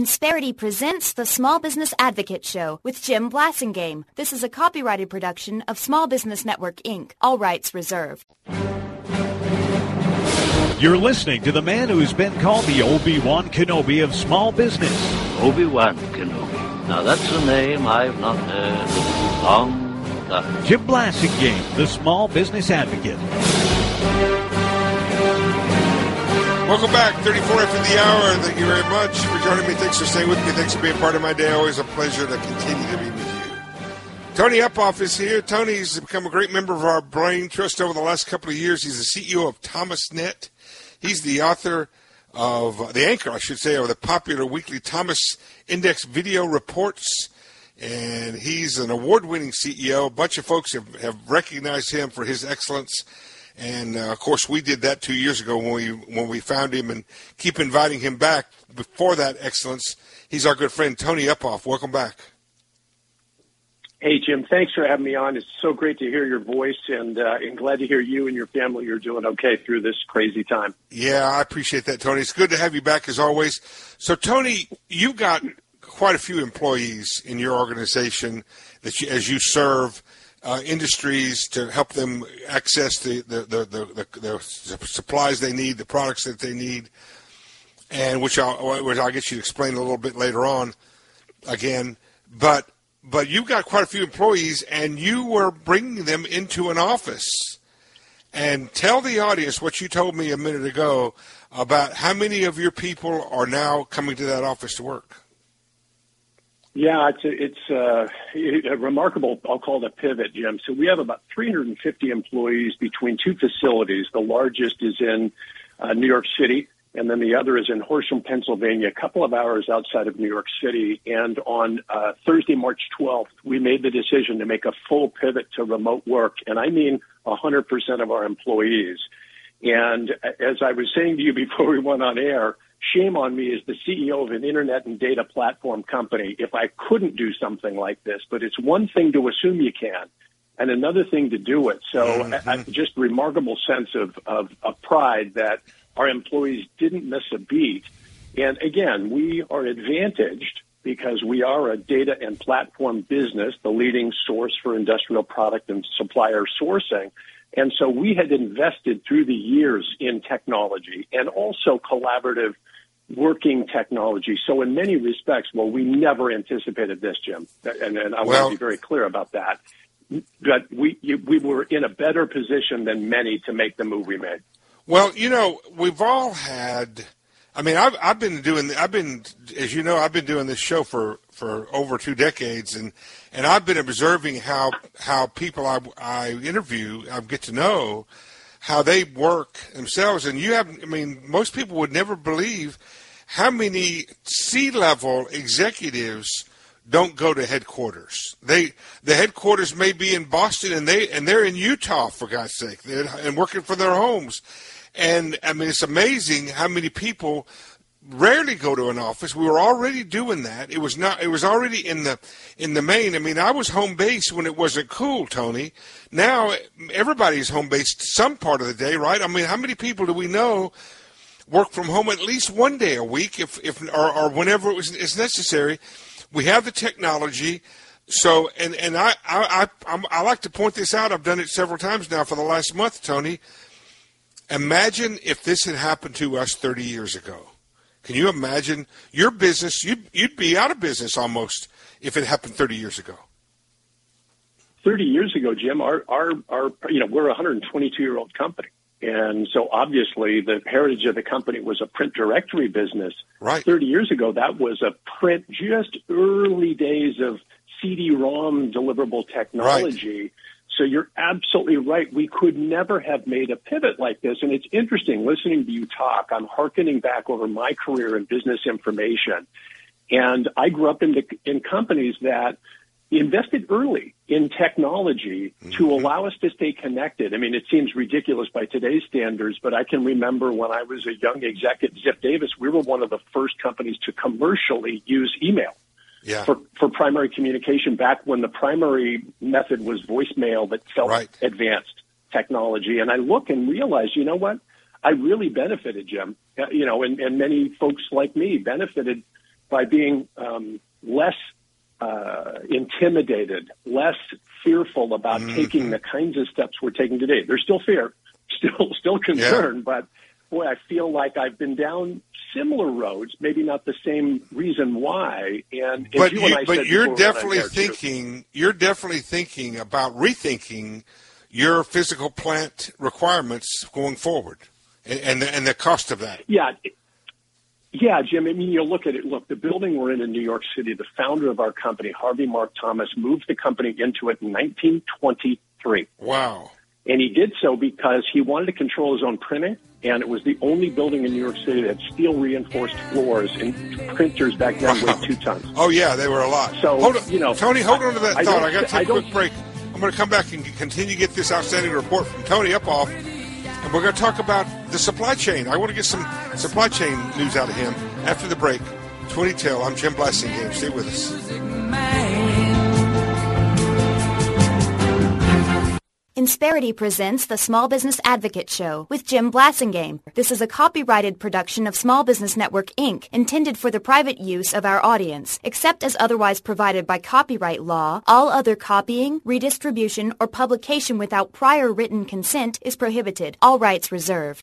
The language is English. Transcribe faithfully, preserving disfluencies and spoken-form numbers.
Insperity presents the Small Business Advocate Show with Jim Blasingame. This is a copyrighted production of Small Business Network, Incorporated. All rights reserved. You're listening to the man who's been called the Obi-Wan Kenobi of small business. Obi-Wan Kenobi. Now that's a name I've not heard in a long time. Jim Blasingame, the Small Business Advocate. Welcome back, thirty-four after the hour. Thank you very much for joining me. Thanks for staying with me. Thanks for being part of my day. Always a pleasure to continue to be with you. Tony Uphoff is here. Tony's become a great member of our Brain Trust over the last couple of years. He's the C E O of ThomasNet. He's the author of, the anchor, I should say, of the popular weekly Thomas Index video reports. And he's an award-winning C E O. A bunch of folks have, have recognized him for his excellence. And, uh, of course, we did that two years ago when we when we found him and keep inviting him back for that excellence. He's our good friend, Tony Uphoff. Welcome back. Hey, Jim, thanks for having me on. It's so great to hear your voice, and, uh, and glad to hear you and your family are doing okay through this crazy time. Yeah, I appreciate that, Tony. It's good to have you back, as always. So, Tony, you've got quite a few employees in your organization that you, as you serve, Uh, industries to help them access the the, the, the, the the supplies they need, the products that they need, and which I'll, which I'll get you to explain a little bit later on again. But but you've got quite a few employees, and you were bringing them into an office. And tell the audience what you told me a minute ago about how many of your people are now coming to that office to work. Yeah, it's a, it's uh, a remarkable, I'll call it a pivot, Jim. So we have about three hundred fifty employees between two facilities. The largest is in uh, New York City, and then the other is in Horsham, Pennsylvania, a couple of hours outside of New York City. And on uh, Thursday, March twelfth, we made the decision to make a full pivot to remote work, and I mean one hundred percent of our employees. And as I was saying to you before we went on air, shame on me as the C E O of an internet and data platform company if I couldn't do something like this. But it's one thing to assume you can and another thing to do it. So mm-hmm. I, I, just remarkable sense of, of, of pride that our employees didn't miss a beat. And again, we are advantaged because we are a data and platform business, the leading source for industrial product and supplier sourcing. And so we had invested through the years in technology and also collaborative working technology. So in many respects, well, we never anticipated this, Jim. And, and I well, want to be very clear about that. But we we were in a better position than many to make the move we made. Well, you know, we've all had, I mean, I've, I've been doing, I've been, as you know, I've been doing this show for, for over two decades, and, and I've been observing how, how people I, I interview, I get to know how they work themselves. And you have, I mean, most people would never believe how many C-level executives don't go to headquarters. They, the headquarters may be in Boston, and they, and they're in Utah, for God's sake, they're, and working for their homes. And, I mean, it's amazing how many people rarely go to an office. We were already doing that. It was not, it was already in the, in the main. I mean, I was home based when it wasn't cool, Tony. Now, everybody's home based some part of the day, right? I mean, how many people do we know work from home at least one day a week, if, if, or, or whenever it was, it's necessary? We have the technology. So, and, and I, I, I, I like to point this out. I've done it several times now for the last month, Tony. Imagine if this had happened to us thirty years ago. Can you imagine your business? You'd, you'd be out of business almost if it happened thirty years ago. thirty years ago, Jim, our, our, our, you know, we're a one hundred twenty-two year old company. And so obviously the heritage of the company was a print directory business. Right. thirty years ago, that was a print, just early days of C D ROM deliverable technology. Right. So you're absolutely right. We could never have made a pivot like this. And it's interesting listening to you talk. I'm hearkening back over my career in business information. And I grew up in, the, in companies that invested early in technology mm-hmm. to allow us to stay connected. I mean, it seems ridiculous by today's standards, but I can remember when I was a young exec at Ziff Davis, we were one of the first companies to commercially use email. Yeah. For, for primary communication back when the primary method was voicemail that felt right. advanced technology. And I look and realize, you know what? I really benefited, Jim. Uh, you know, and, and many folks like me benefited by being um, less uh, intimidated, less fearful about mm-hmm. taking the kinds of steps we're taking today. There's still fear, still still concern, yeah. but boy, I feel like I've been down similar roads, maybe not the same reason why. And but you, you and I but said you're definitely thinking too. you're definitely thinking about rethinking your physical plant requirements going forward, and and the, and the cost of that. Yeah. Yeah, Jim, I mean, you look at it. Look, the building we're in in New York City, the founder of our company, Harvey Mark Thomas, moved the company into it in nineteen twenty-three. Wow. And he did so because he wanted to control his own printing, and it was the only building in New York City that had steel-reinforced floors, and printers back then wow. weighed two tons. Oh, yeah, they were a lot. So, hold on, you know, Tony, hold on to that I thought. I got to take I a quick break. I'm going to come back and continue to get this outstanding report from Tony Uphoff, and we're going to talk about the supply chain. I want to get some supply chain news out of him after the break. twenty till, I'm Jim Blasingame. Stay with us. Insperity presents the Small Business Advocate Show with Jim Blasingame. This is a copyrighted production of Small Business Network, Incorporated, intended for the private use of our audience. Except as otherwise provided by copyright law, all other copying, redistribution, or publication without prior written consent is prohibited. All rights reserved.